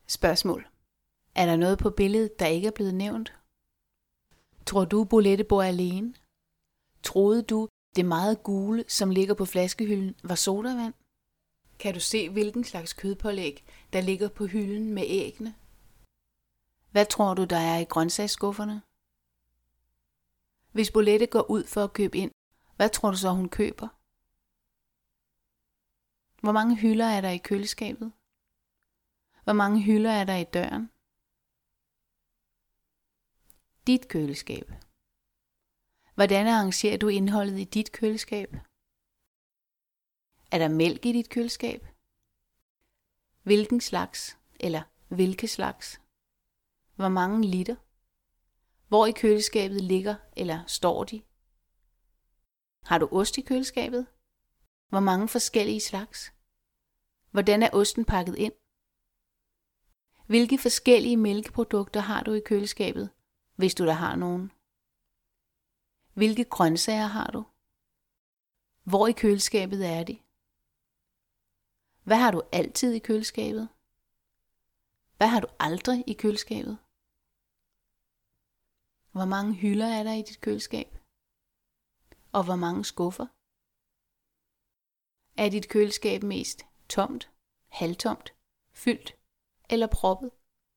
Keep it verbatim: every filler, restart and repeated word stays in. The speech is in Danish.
Spørgsmål. Er der noget på billedet, der ikke er blevet nævnt? Tror du, Bolette bor alene? Troede du, det meget gule, som ligger på flaskehylden, var sodavand? Kan du se, hvilken slags kødpålæg, der ligger på hylden med æggene? Hvad tror du, der er i grøntsagsskufferne? Hvis Bolette går ud for at købe ind, hvad tror du så, hun køber? Hvor mange hylder er der i køleskabet? Hvor mange hylder er der i døren? Dit køleskab. Hvordan arrangerer du indholdet i dit køleskab? Er der mælk i dit køleskab? Hvilken slags eller hvilke slags? Hvor mange liter? Hvor i køleskabet ligger eller står de? Har du ost i køleskabet? Hvor mange forskellige slags? Hvordan er osten pakket ind? Hvilke forskellige mælkeprodukter har du i køleskabet, hvis du der har nogen? Hvilke grøntsager har du? Hvor i køleskabet er de? Hvad har du altid i køleskabet? Hvad har du aldrig i køleskabet? Hvor mange hylder er der i dit køleskab? Og hvor mange skuffer? Er dit køleskab mest tomt, halvtomt, fyldt eller proppet?